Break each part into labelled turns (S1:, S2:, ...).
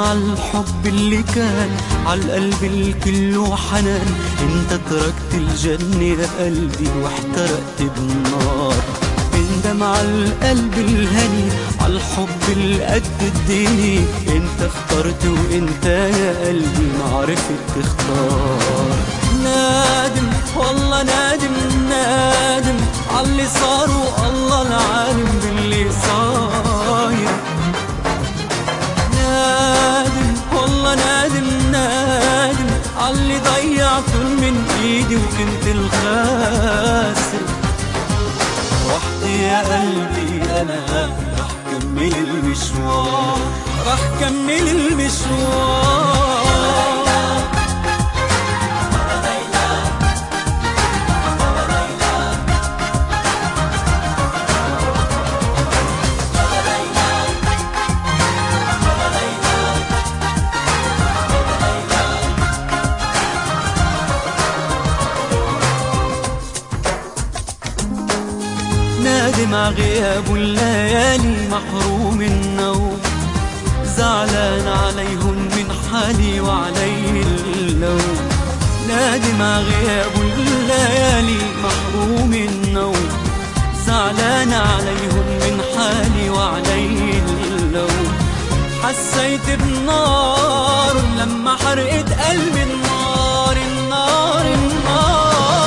S1: مع الحب اللي كان عالقلب الكل حنان. انت تركت الجنة يا قلبي واحترقت بالنار. اندم عالقلب الهني عالحب القد الدني. انت اخترت وانت يا قلبي معرفت تختار. نادم والله نادم نادم عاللي صار والله العالم باللي صاير. نادم والله نادم نادم عاللي ضيعته من ايدي وكنت الخاسر. وحدي يا قلبي انا رح كمل المشوار، رح كمل المشوار. نادم غياب الليالي محروم النوم. زعلان عليهم من حالي وعلي اللوم. نادم غياب الليالي محروم النوم. زعلان عليهم من حالي وعلي اللوم. حسيت بنار لما حرقت قلبي النار النار النار.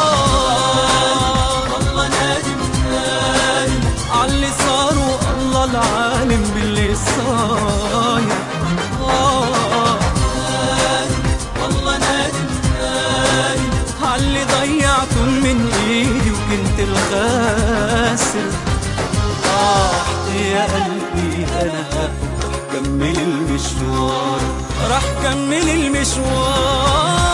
S1: عاللي صار والله العالم باللي صاير. نادم والله نادم نادم عاللي ضيعته من ايدي وكنت الخاسر. وحدي يا قلبي انا رح كمل المشوار، رح كمل المشوار.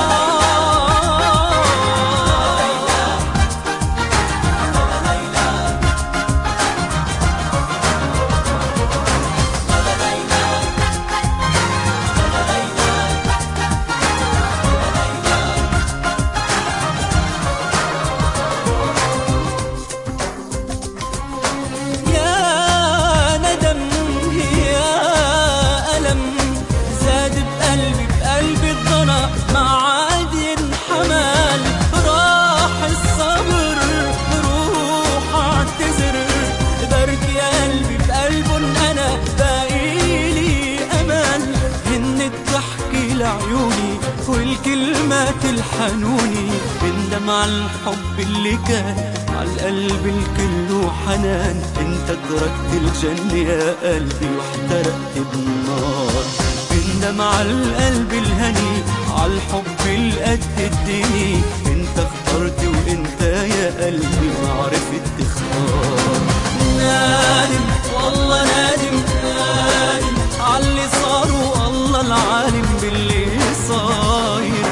S1: عيوني والكلمات الحنوني. بندم عالحب اللي كان عالقلب الكل حنان. انت تركت الجنة يا قلبي واحترقت بالنار. بندم عالقلب الهني عالحب القد الدني. انت اخترت وانت يا قلبي معرفت تختار. نادم والله نادم نادم عاللي صار والله العالم باللي صاير.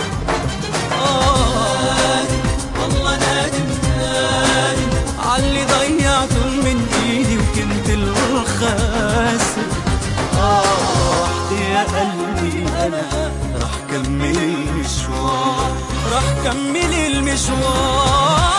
S1: نادم والله نادم نادم عاللي ضيعته من ايدي وكنت الخاسر. وحدي يا قلبي انا رح كمل المشوار، رح كمل المشوار.